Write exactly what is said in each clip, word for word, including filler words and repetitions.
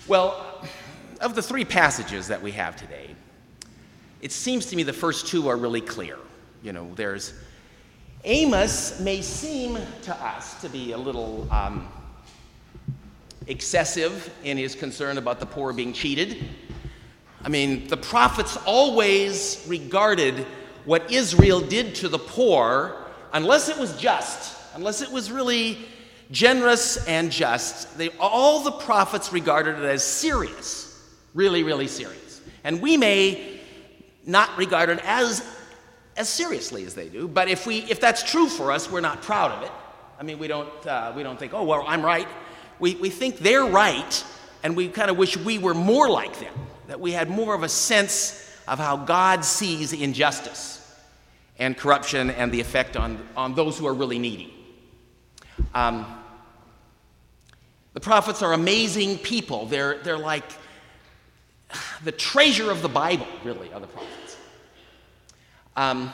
Well, of the three passages that we have today, it seems to me the first two are really clear. You know, there's Amos may seem to us to be a little um, excessive in his concern about the poor being cheated. I mean, the prophets always regarded what Israel did to the poor, unless it was just, unless it was really generous and just, they, all the prophets regarded it as serious, really, really serious. And we may not regard it as as seriously as they do, but if we if that's true for us, we're not proud of it. I mean, we don't uh, we don't think, oh well, I'm right. We we think they're right, and we kind of wish we were more like them, that we had more of a sense of how God sees injustice and corruption and the effect on on those who are really needy. Um, the prophets are amazing people. They're, they're like the treasure of the Bible, really, are the prophets. Um,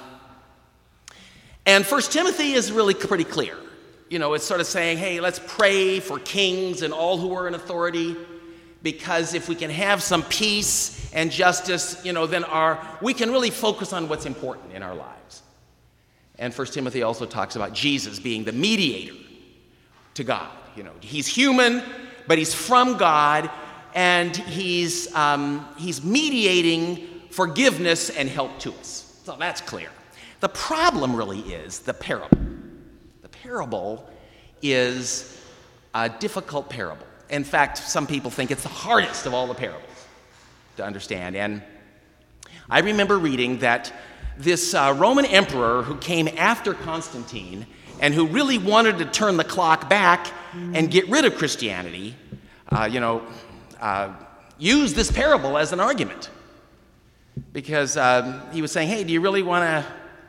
and First Timothy is really pretty clear. You know, it's sort of saying, hey, let's pray for kings and all who are in authority, because if we can have some peace and justice, you know, then our we can really focus on what's important in our lives. And First Timothy also talks about Jesus being the mediator to God. You know, he's human, but he's from God, and he's um, he's mediating forgiveness and help to us. So that's clear. The problem really is the parable. The parable is a difficult parable. In fact, some people think it's the hardest of all the parables to understand. And I remember reading that this uh, Roman emperor who came after Constantine and who really wanted to turn the clock back and get rid of Christianity, uh, you know, uh, used this parable as an argument. Because um, he was saying, hey, do you really want to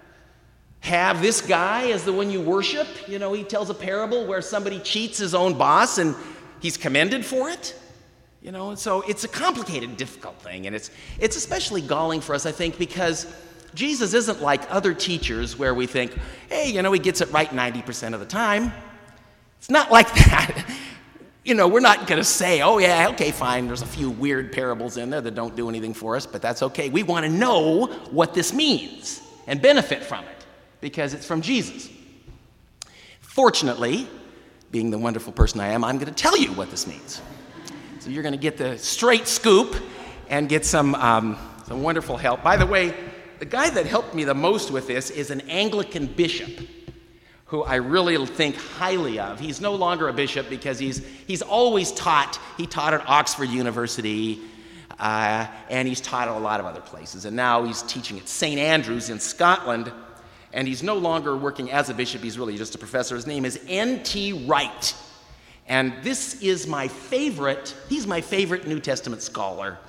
have this guy as the one you worship? You know, he tells a parable where somebody cheats his own boss and he's commended for it. You know, and so it's a complicated, difficult thing. And it's it's especially galling for us, I think, because Jesus isn't like other teachers where we think, hey, you know, he gets it right ninety percent of the time. It's not like that. You know, we're not going to say, oh, yeah, okay, fine, there's a few weird parables in there that don't do anything for us, but that's okay. We want to know what this means and benefit from it because it's from Jesus. Fortunately, being the wonderful person I am, I'm going to tell you what this means. So you're going to get the straight scoop and get some, um, some wonderful help. By the way, the guy that helped me the most with this is an Anglican bishop who I really think highly of. He's no longer a bishop because he's he's always taught. He taught at Oxford University, uh, and he's taught at a lot of other places. And now he's teaching at Saint Andrews in Scotland, and he's no longer working as a bishop. He's really just a professor. His name is N T Wright, and this is my favorite. He's my favorite New Testament scholar.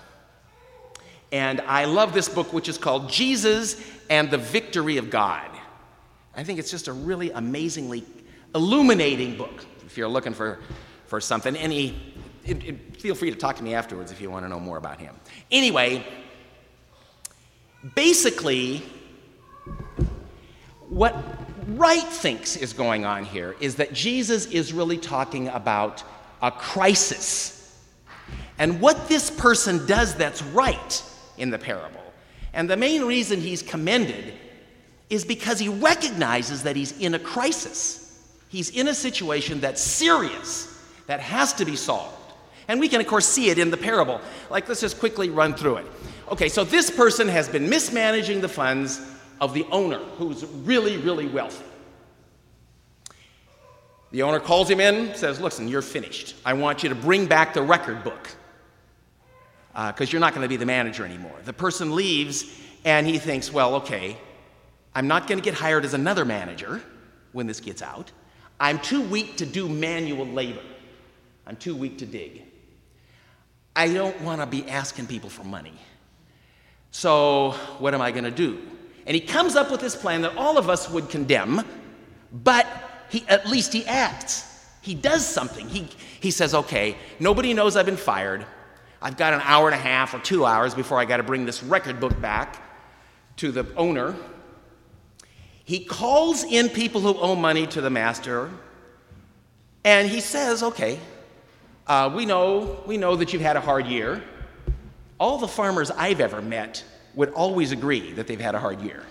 And I love this book, which is called Jesus and the Victory of God. I think it's just a really amazingly illuminating book if you're looking for, for something. And he, it, it, feel free to talk to me afterwards if you want to know more about him. Anyway, basically, what Wright thinks is going on here is that Jesus is really talking about a crisis. And what this person does that's right in the parable. And the main reason he's commended is because he recognizes that he's in a crisis. He's in a situation that's serious, that has to be solved. And we can, of course, see it in the parable. Like, let's just quickly run through it. Okay, so this person has been mismanaging the funds of the owner, who's really, really wealthy. The owner calls him in, says, listen, you're finished. I want you to bring back the record book because uh, you're not going to be the manager anymore. The person leaves, and he thinks, well, okay, I'm not going to get hired as another manager when this gets out. I'm too weak to do manual labor. I'm too weak to dig. I don't want to be asking people for money. So what am I going to do? And he comes up with this plan that all of us would condemn, but he at least he acts. He does something. He, he says, okay, nobody knows I've been fired. I've got an hour and a half or two hours before I got to bring this record book back to the owner. He calls in people who owe money to the master, and he says, okay, Uh, we know, we know that you've had a hard year. All the farmers I've ever met would always agree that they've had a hard year.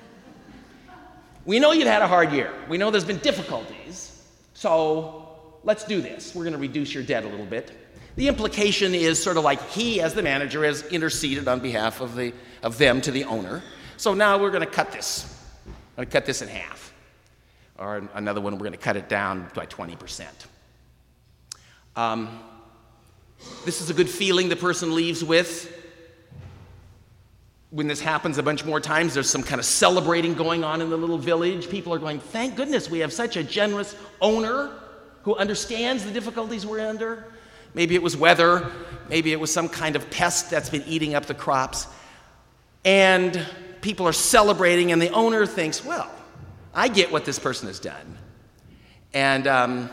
We know you've had a hard year. We know there's been difficulties. So let's do this. We're going to reduce your debt a little bit. The implication is sort of like he, as the manager, has interceded on behalf of, the, of them to the owner. So now we're going to cut this. We're going to cut this in half. Or another one, we're going to cut it down by twenty percent. Um, this is a good feeling the person leaves with. When this happens a bunch more times, there's some kind of celebrating going on in the little village. People are going, thank goodness we have such a generous owner who understands the difficulties we're under. Maybe it was weather. Maybe it was some kind of pest that's been eating up the crops. And people are celebrating, and the owner thinks, well, I get what this person has done. And um,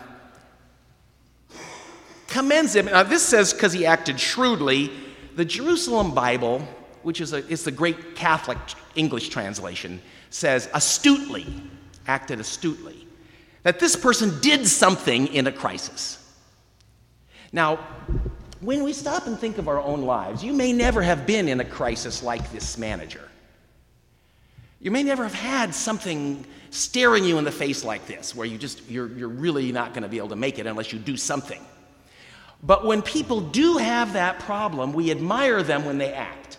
commends him. Now, this says because he acted shrewdly. The Jerusalem Bible, which is a, it's the great Catholic English translation, says astutely, acted astutely, that this person did something in a crisis. Now, when we stop and think of our own lives, you may never have been in a crisis like this manager. You may never have had something staring you in the face like this, where you just, you're, you're really not going to be able to make it unless you do something. But when people do have that problem, we admire them when they act.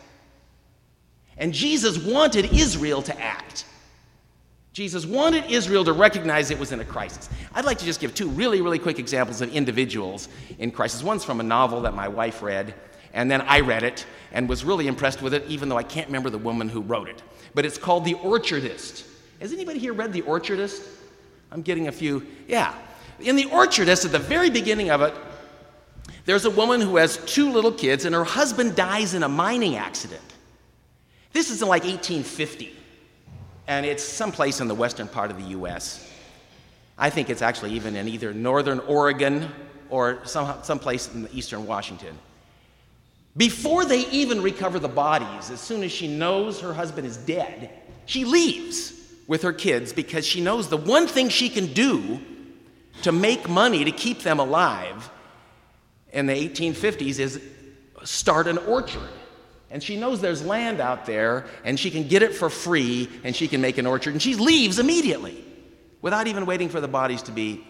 And Jesus wanted Israel to act. Jesus wanted Israel to recognize it was in a crisis. I'd like to just give two really, really quick examples of individuals in crisis. One's from a novel that my wife read, and then I read it and was really impressed with it, even though I can't remember the woman who wrote it. But it's called The Orchardist. Has anybody here read The Orchardist? I'm getting a few. Yeah. In The Orchardist, at the very beginning of it, there's a woman who has two little kids, and her husband dies in a mining accident. This is in like eighteen fifty, and it's someplace in the western part of the U S. I think it's actually even in either northern Oregon or some someplace in the eastern Washington. Before they even recover the bodies, as soon as she knows her husband is dead, she leaves with her kids because she knows the one thing she can do to make money to keep them alive in the eighteen fifties is start an orchard. And she knows there's land out there, and she can get it for free, and she can make an orchard. And she leaves immediately without even waiting for the bodies to be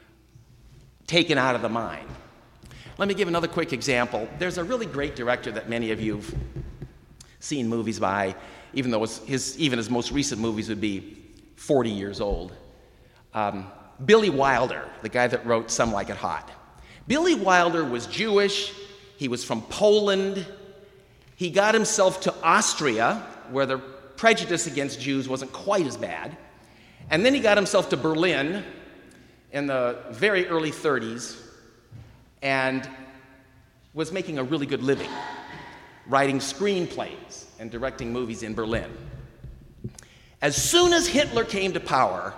taken out of the mine. Let me give another quick example. There's a really great director that many of you have seen movies by, even though his, even his most recent movies would be forty years old. Um, Billy Wilder, the guy that wrote Some Like It Hot. Billy Wilder was Jewish. He was from Poland. He got himself to Austria, where the prejudice against Jews wasn't quite as bad. And then he got himself to Berlin in the very early thirties and was making a really good living, writing screenplays and directing movies in Berlin. As soon as Hitler came to power,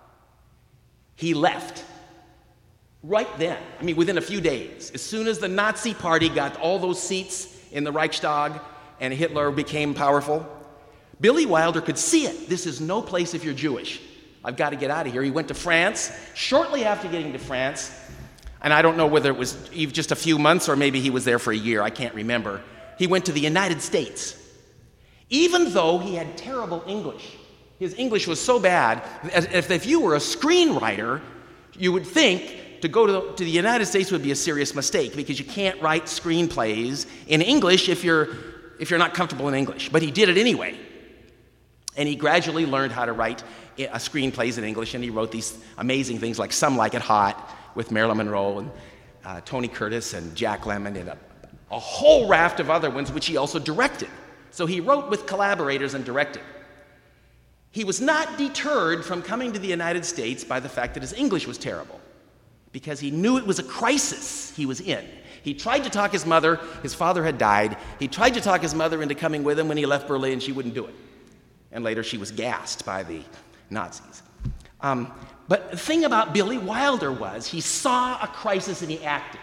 he left. Right then, I mean, within a few days, as soon as the Nazi Party got all those seats in the Reichstag and Hitler became powerful, Billy Wilder could see it. This is no place if you're Jewish. I've got to get out of here. He went to France. Shortly after getting to France, and I don't know whether it was just a few months or maybe he was there for a year, I can't remember, he went to the United States. Even though he had terrible English. His English was so bad, if, if you were a screenwriter, you would think to go to the, to the United States would be a serious mistake because you can't write screenplays in English if you're, if you're not comfortable in English. But he did it anyway. And he gradually learned how to write uh, screenplays in English, and he wrote these amazing things like Some Like It Hot with Marilyn Monroe and uh, Tony Curtis and Jack Lemmon and a, a whole raft of other ones, which he also directed. So he wrote with collaborators and directed. He was not deterred from coming to the United States by the fact that his English was terrible, because he knew it was a crisis he was in. He tried to talk his mother. His father had died. He tried to talk his mother into coming with him when he left Berlin. She wouldn't do it. And later she was gassed by the Nazis. Um, but the thing about Billy Wilder was he saw a crisis and he acted.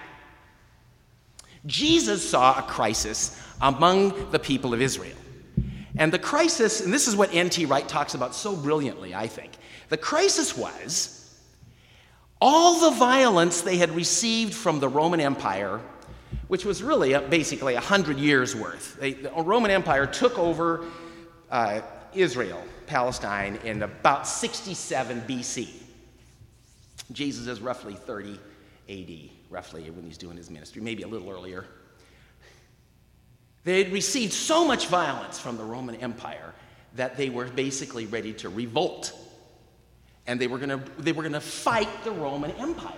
Jesus saw a crisis among the people of Israel. And the crisis, and this is what N T Wright talks about so brilliantly, I think. The crisis was all the violence they had received from the Roman Empire, which was really a, basically a hundred years worth. They, the Roman Empire took over uh, Israel, Palestine, in about sixty-seven B C. Jesus is roughly thirty A D, roughly, when he's doing his ministry, maybe a little earlier. They had received so much violence from the Roman Empire that they were basically ready to revolt. And they were going to they were going to fight the Roman Empire.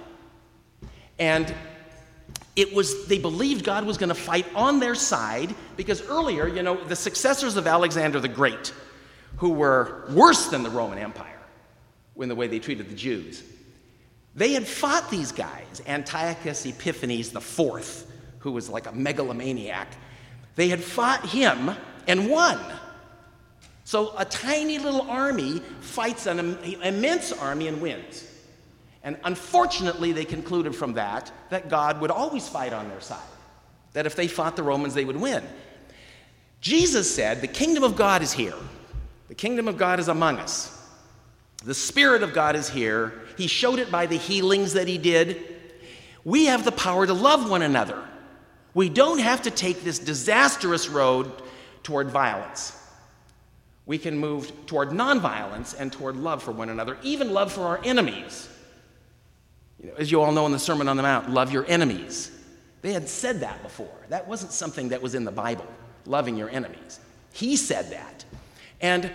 And it was, they believed God was going to fight on their side because earlier, you know, the successors of Alexander the Great, who were worse than the Roman Empire in the way they treated the Jews, they had fought these guys, Antiochus Epiphanes the Fourth, who was like a megalomaniac. They had fought him and won. So a tiny little army fights an im- immense army and wins. And unfortunately, they concluded from that that God would always fight on their side, that if they fought the Romans, they would win. Jesus said, the kingdom of God is here. The kingdom of God is among us. The Spirit of God is here. He showed it by the healings that he did. We have the power to love one another. We don't have to take this disastrous road toward violence. We can move toward nonviolence and toward love for one another, even love for our enemies. You know, as you all know in the Sermon on the Mount, love your enemies. They had said that before. That wasn't something that was in the Bible, loving your enemies. He said that. And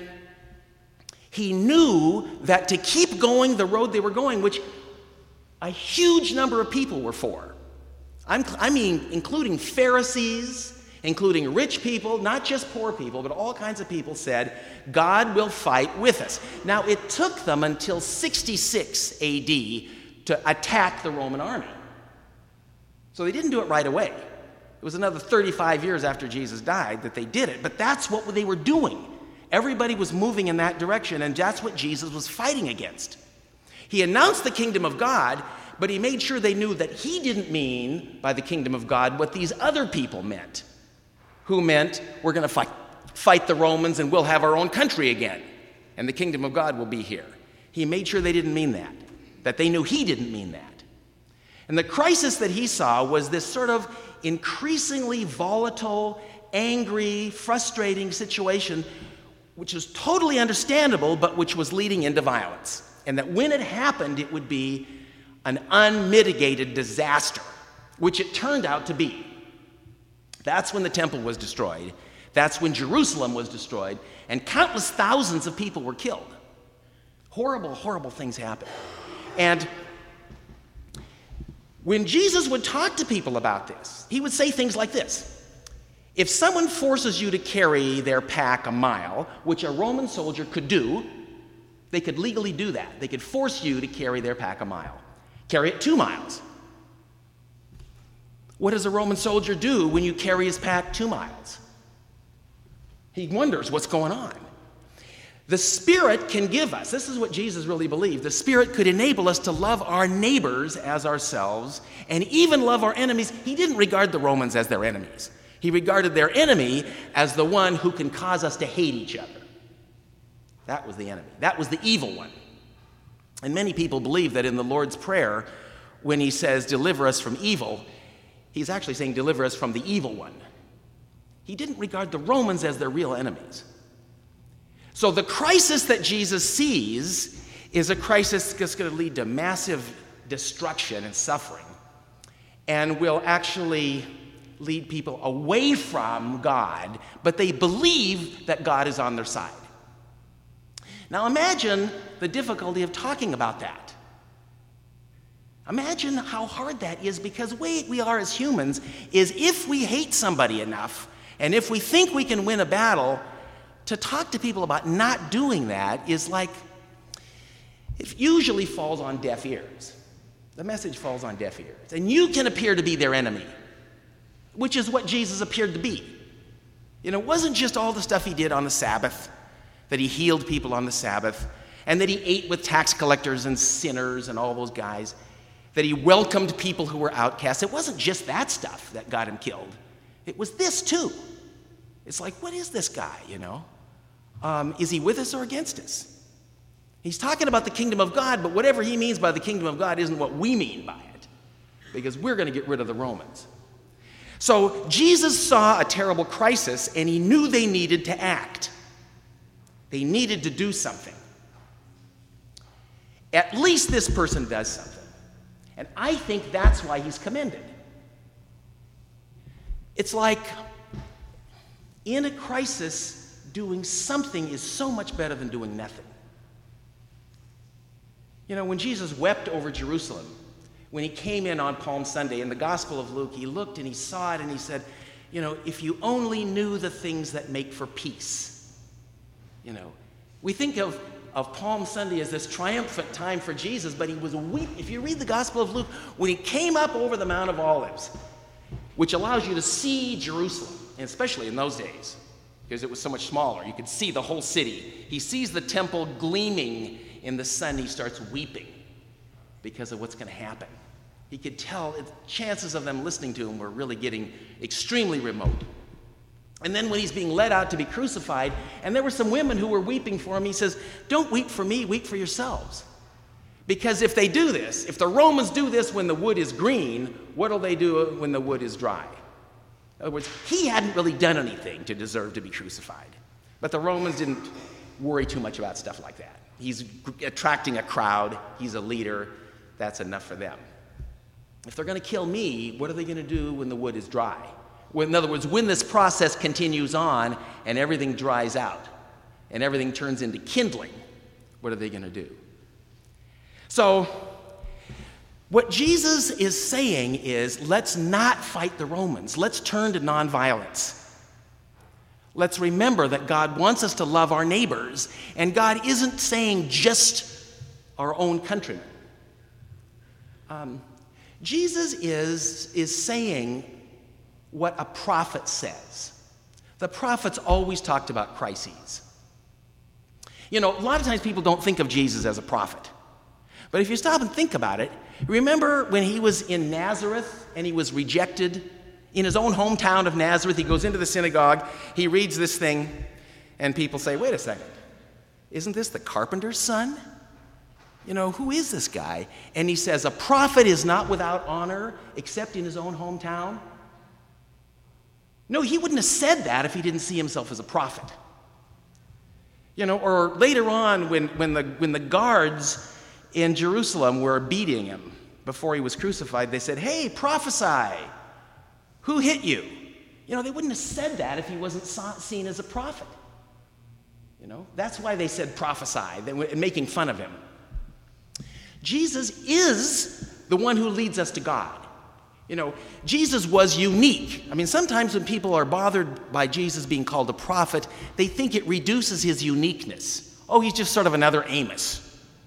he knew that to keep going the road they were going, which a huge number of people were for, I'm, I mean, including Pharisees, including rich people, not just poor people, but all kinds of people said, God will fight with us. Now, it took them until sixty-six A D to attack the Roman army. So they didn't do it right away. It was another thirty-five years after Jesus died that they did it, but that's what they were doing. Everybody was moving in that direction, and that's what Jesus was fighting against. He announced the kingdom of God, but he made sure they knew that he didn't mean by the kingdom of God what these other people meant, who meant we're going to fight, fight the Romans and we'll have our own country again, and the kingdom of God will be here. He made sure they didn't mean that, that they knew he didn't mean that. And the crisis that he saw was this sort of increasingly volatile, angry, frustrating situation, which was totally understandable, but which was leading into violence. And that when it happened, it would be an unmitigated disaster, which it turned out to be. That's when the temple was destroyed. That's when Jerusalem was destroyed, and countless thousands of people were killed. Horrible, horrible things happened. And when Jesus would talk to people about this, he would say things like this. If someone forces you to carry their pack a mile, which a Roman soldier could do, they could legally do that. They could force you to carry their pack a mile. Carry it two miles. What does a Roman soldier do when you carry his pack two miles? He wonders what's going on. The Spirit can give us, this is what Jesus really believed, the Spirit could enable us to love our neighbors as ourselves and even love our enemies. He didn't regard the Romans as their enemies. He regarded their enemy as the one who can cause us to hate each other. That was the enemy. That was the evil one. And many people believe that in the Lord's Prayer, when he says, deliver us from evil, he's actually saying, deliver us from the evil one. He didn't regard the Romans as their real enemies. So the crisis that Jesus sees is a crisis that's going to lead to massive destruction and suffering, and will actually lead people away from God, but they believe that God is on their side. Now imagine the difficulty of talking about that. Imagine how hard that is, because the way we are as humans is if we hate somebody enough, and if we think we can win a battle, to talk to people about not doing that is like, it usually falls on deaf ears. The message falls on deaf ears. And you can appear to be their enemy, which is what Jesus appeared to be. You know, it wasn't just all the stuff he did on the Sabbath, that he healed people on the Sabbath, and that he ate with tax collectors and sinners and all those guys, that he welcomed people who were outcasts. It wasn't just that stuff that got him killed. It was this too. It's like, what is this guy, you know? Um, is he with us or against us? He's talking about the kingdom of God, but whatever he means by the kingdom of God isn't what we mean by it, because we're going to get rid of the Romans. So Jesus saw a terrible crisis, and he knew they needed to act. They needed to do something. At least this person does something. And I think that's why he's commended. It's like, in a crisis, doing something is so much better than doing nothing. You know, when Jesus wept over Jerusalem, when he came in on Palm Sunday, in the Gospel of Luke, he looked and he saw it and he said, you know, if you only knew the things that make for peace. You know, we think of, of Palm Sunday as this triumphant time for Jesus, but he was weeping. If you read the Gospel of Luke, when he came up over the Mount of Olives, which allows you to see Jerusalem, and especially in those days, because it was so much smaller, you could see the whole city. He sees the temple gleaming in the sun. He starts weeping because of what's going to happen. He could tell the chances of them listening to him were really getting extremely remote. And then when he's being led out to be crucified, and there were some women who were weeping for him, he says, don't weep for me, weep for yourselves. Because if they do this, if the Romans do this when the wood is green, what will they do when the wood is dry? In other words, he hadn't really done anything to deserve to be crucified. But the Romans didn't worry too much about stuff like that. He's attracting a crowd. He's a leader. That's enough for them. If they're going to kill me, what are they going to do when the wood is dry? In other words, when this process continues on and everything dries out and everything turns into kindling, what are they going to do? So, what Jesus is saying is, let's not fight the Romans. Let's turn to nonviolence. Let's remember that God wants us to love our neighbors, and God isn't saying just our own countrymen. Um, Jesus is, is saying what a prophet says. The prophets always talked about crises. You know, a lot of times people don't think of Jesus as a prophet. But if you stop and think about it, remember when he was in Nazareth and he was rejected? In his own hometown of Nazareth, he goes into the synagogue, he reads this thing, and people say, wait a second, isn't this the carpenter's son? You know, who is this guy? And he says, a prophet is not without honor except in his own hometown. No, he wouldn't have said that if he didn't see himself as a prophet. You know, or later on when, when, the, when the guards in Jerusalem were beating him before he was crucified, they said, hey, prophesy. Who hit you? You know, they wouldn't have said that if he wasn't seen as a prophet. You know, that's why they said prophesy, they were making fun of him. Jesus is the one who leads us to God. You know, Jesus was unique. I mean, sometimes when people are bothered by Jesus being called a prophet, they think it reduces his uniqueness. Oh, he's just sort of another Amos.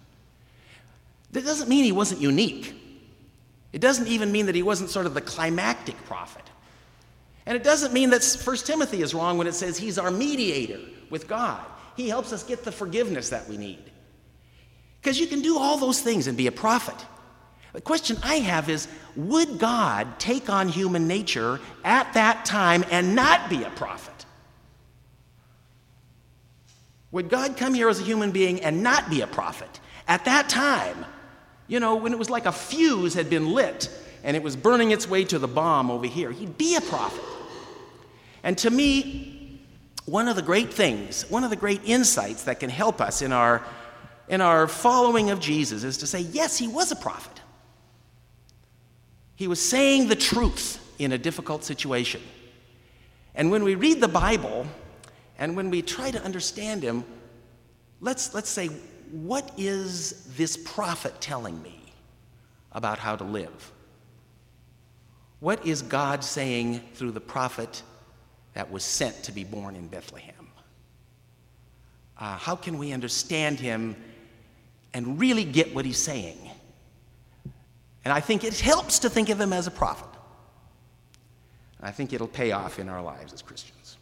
That doesn't mean he wasn't unique. It doesn't even mean that he wasn't sort of the climactic prophet. And it doesn't mean that First Timothy is wrong when it says he's our mediator with God. He helps us get the forgiveness that we need. Because you can do all those things and be a prophet. The question I have is, would God take on human nature at that time and not be a prophet? Would God come here as a human being and not be a prophet? At that time, you know, when it was like a fuse had been lit and it was burning its way to the bomb over here, he'd be a prophet. And to me, one of the great things, one of the great insights that can help us in our, in our following of Jesus is to say, yes, he was a prophet. He was saying the truth in a difficult situation. And when we read the Bible and when we try to understand him, let's, let's say, what is this prophet telling me about how to live? What is God saying through the prophet that was sent to be born in Bethlehem? Uh, how can we understand him and really get what he's saying? And I think it helps to think of him as a prophet. I think it'll pay off in our lives as Christians.